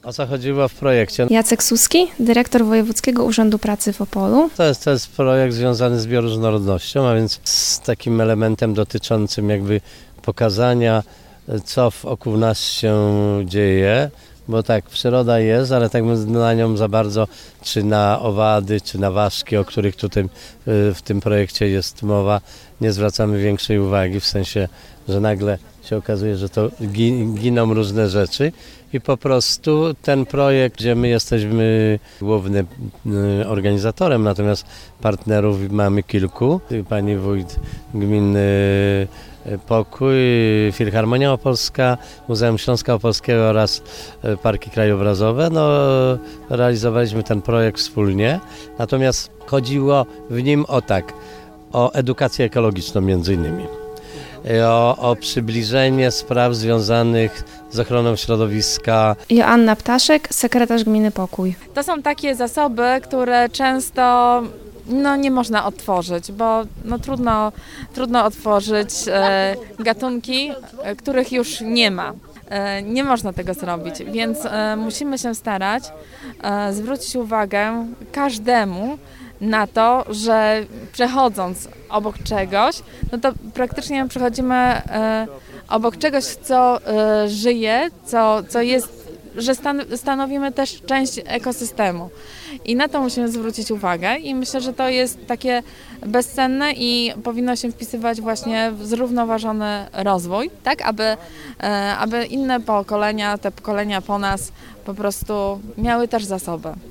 O co chodziło w projekcie? Jacek Suski, dyrektor Wojewódzkiego Urzędu Pracy w Opolu. To jest projekt związany z bioróżnorodnością, a więc z takim elementem dotyczącym jakby pokazania, co wokół nas się dzieje, bo tak, przyroda jest, ale tak na nią za bardzo, czy na owady, czy na ważki, o których tutaj w tym projekcie jest mowa, nie zwracamy większej uwagi, w sensie, że nagle się okazuje, że to giną różne rzeczy i po prostu ten projekt, gdzie my jesteśmy głównym organizatorem, natomiast partnerów mamy kilku. Pani wójt gminy Pokój, Filharmonia Opolska, Muzeum Śląska Opolskiego oraz Parki Krajobrazowe. Realizowaliśmy ten projekt wspólnie, natomiast chodziło w nim o edukację ekologiczną między innymi. O przybliżenie spraw związanych z ochroną środowiska. Joanna Ptaszek, sekretarz gminy Pokój. To są takie zasoby, które często nie można odtworzyć, bo trudno otworzyć gatunki, których już nie ma. Nie można tego zrobić, więc musimy się starać zwrócić uwagę każdemu na to, że przechodząc obok czegoś, to praktycznie przechodzimy obok czegoś, co żyje, co jest, że stanowimy też część ekosystemu. I na to musimy zwrócić uwagę i myślę, że to jest takie bezcenne i powinno się wpisywać właśnie w zrównoważony rozwój, tak aby inne pokolenia, te pokolenia po nas po prostu miały też zasoby.